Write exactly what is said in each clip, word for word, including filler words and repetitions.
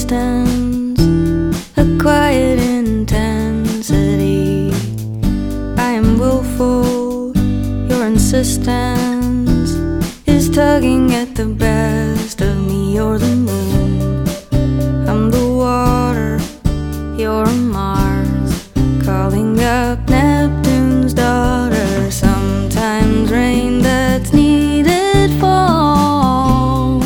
distance, a quiet intensity. I am willful, your insistence is tugging at the best of me. You're the moon, I'm the water, you're Mars, calling up Neptune's daughter. Sometimes rain that's needed falls.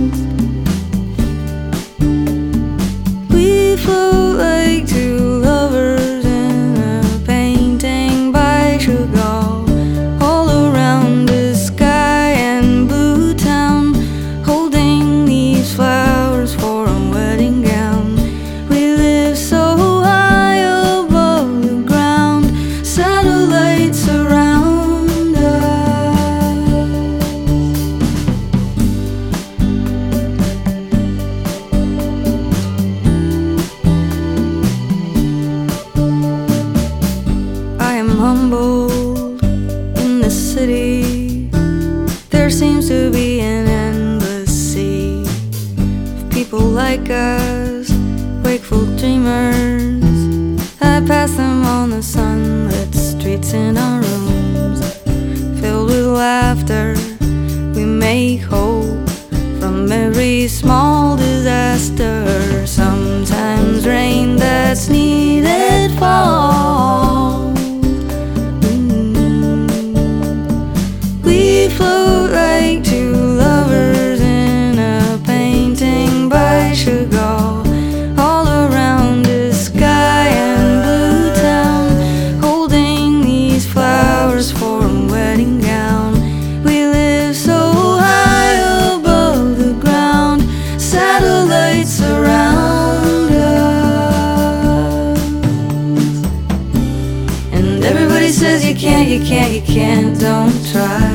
We float like two lovers in a painting by Chagall, all around the sky and blue town, holding these flowers for a wedding gown. We live so high above the ground, satellites surround us. I am humbled in the city. There seems to be an endless sea of people like us, wakeful dreamers. I pass them on the sunlit streets in our rooms, filled with laughter. We make hope from every small disaster. Sometimes rain that's needed falls. Mm. We float like two lovers in a painting by Chagall, all around the sky and blue town, holding these flowers for a wedding gown. We live so high above the ground, satellites surround us. And everybody says you can't, you can't, you can't, don't try.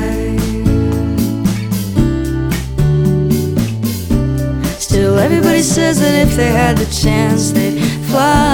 Still everybody says that if they had the chance they'd fly.